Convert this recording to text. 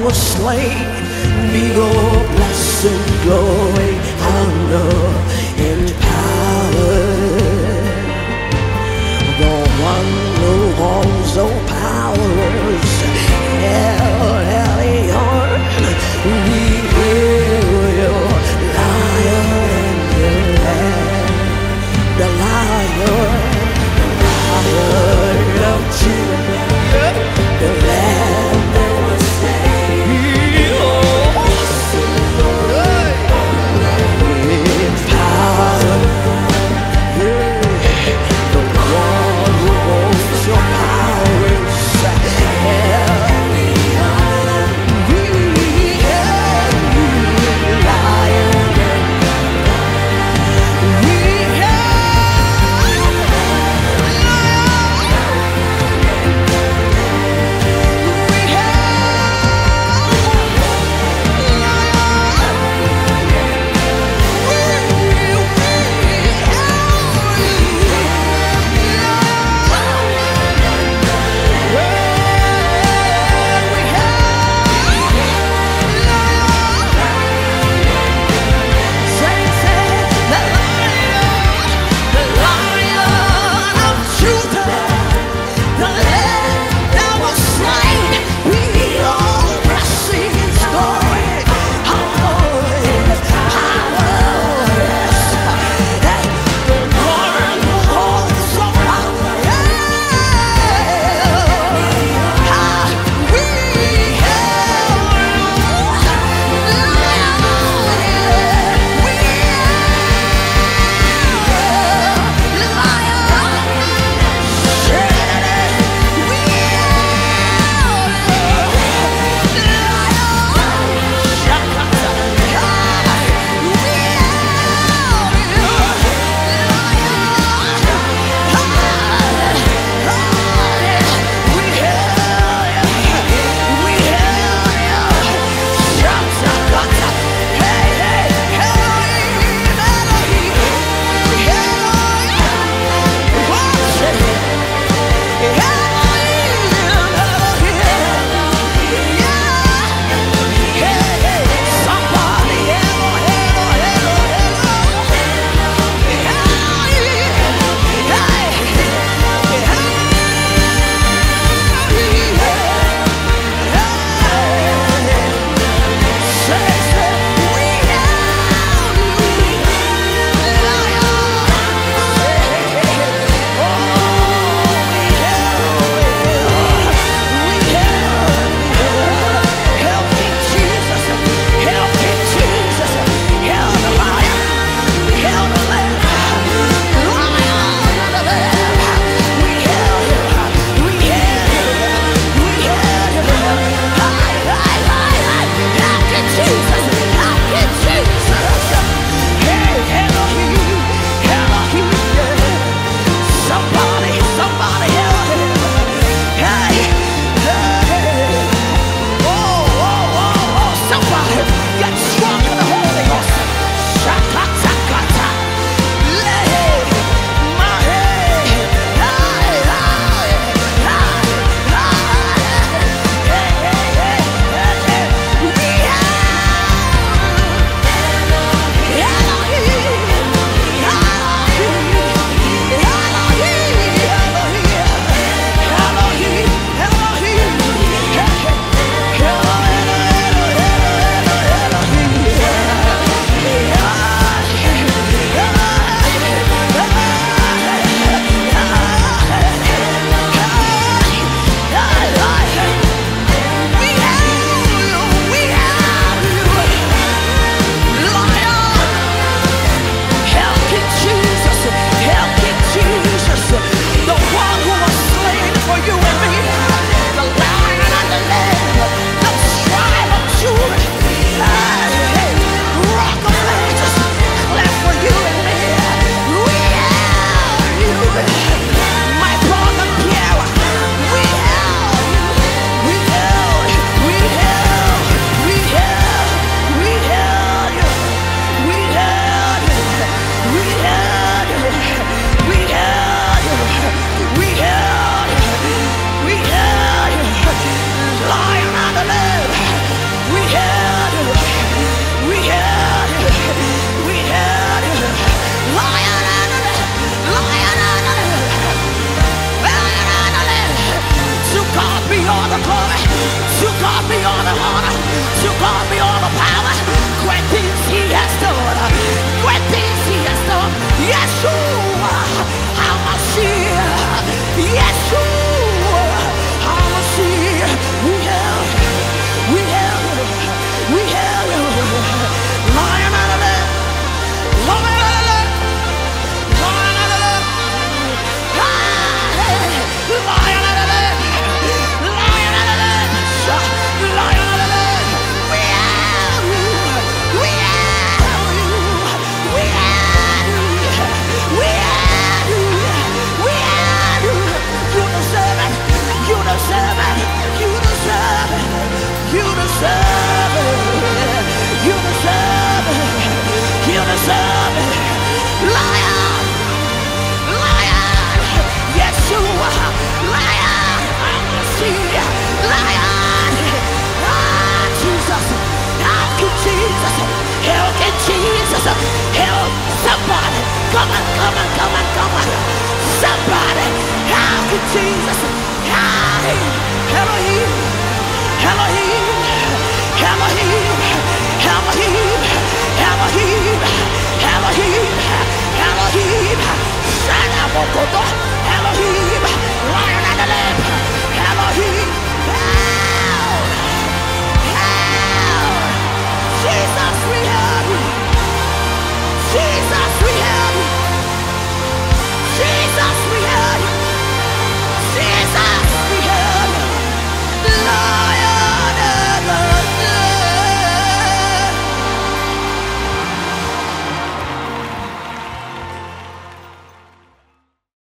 was slain, be your blessed glory, honor, and power. The one who holds all powers, Elyon, we hear your lion and your lamb, the lion of Judah, the lamb that was slain. honor, to God be all the power. Great things He has done, great things He has done. Yeshua, HaMashiach, Yeshua, HaMashiach. We hail you, Lion of the Lamb, Lion of the Lamb, Lion of the Lamb, Lion of the Lamb, Lion of the Lamb, Lion of the Lamb. We hail you, we hail you, we hail you, we hail you, we hail you. You deserve it, you deserve it, you deserve it, you deserve it, you deserve it, you deserve it. Lion, Lion, Yeshua, Lion, Messiah, Lion. Ah, Jesus, help you, Jesus, help you, Jesus, help somebody. Come on.